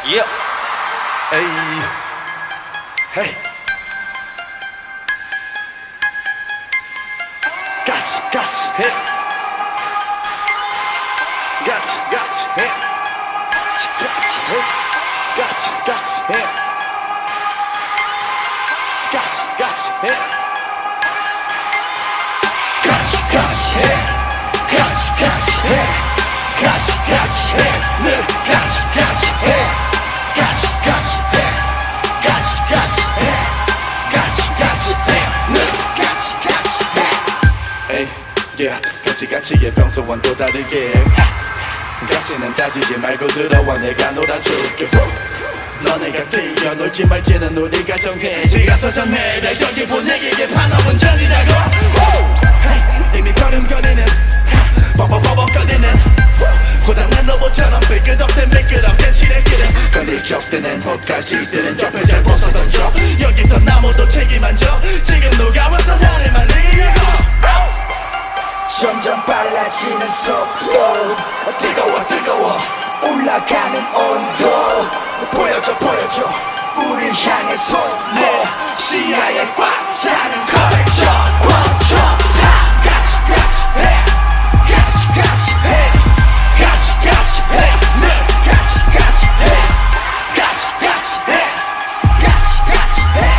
Yeah. Hey. Hey. Gotcha, hey. Gotcha, hey. Gotcha, hey. Gotcha, hey. Gotcha, hey. Gotcha, hey. Gotcha, hey. 늘 gotcha, hey. Gotcha, hey. Gotcha, hey. Gotcha, hey. 늘 gotcha, hey. Yeah, 같이의 평소와는 또 다르게 같이는 따지지 말고 들어와 내가 놀아줄게. 너네가 뛰어놀지 말지는 우리가 정해. 지가서 전해라 여기 분위기에 판업은 전이라고. hey, 이미 걸음거리는 버벅거리는 고단한 로봇처럼 삐끗없대 미끄럽게 지렛길은 건일적대는 옷까지 드는 옆에 잘 벗어던져. 여기서 나무도 책임 안 져. 지금 누가 와서 나를 말리려고. 점점 빨라지는 속도 뜨거워 올라가는 온도 보여줘 우릴 향해 손모 시야에 꽉 차는 컬처 꽉쳐 다 같이 해 같이 해 같이 해 늘 같이 해 같이 해 같이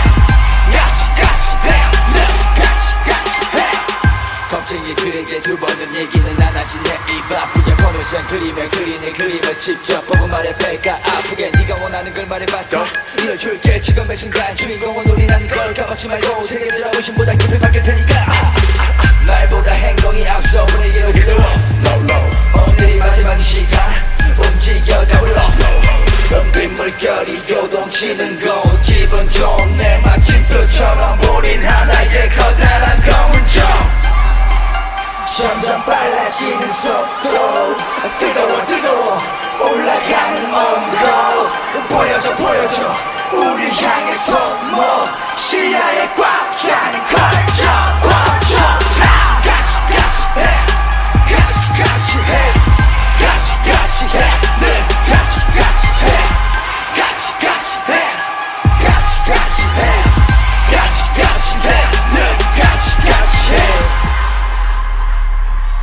해 늘 같이 해 겁쟁이 그에게 두 번은 얘기는 안 하지. 내 입 아프게 보면서 그리며 그리는 그림을 직접 보고 말해 배가 아프게. 네가 원하는 걸 말해봤자 이뤄줄게. 지금의 순간 주인공은 우리라는 걸 까먹지 말고 세계 들어 의심보다 깊이 바뀔 테니까. 말보다 행동이 앞서 분위기를 휘둘러. 오늘이 마지막 시간 움직여 더불어. 빈 물결이 요동치는 곳 기분 좋은 내 마침표처럼 우린 하나의 커다란 검은 점. 점점 빨라지는 속도 뜨거워 올라가는 온도 보여줘 우릴 향해 손모 시야에 꽉 차는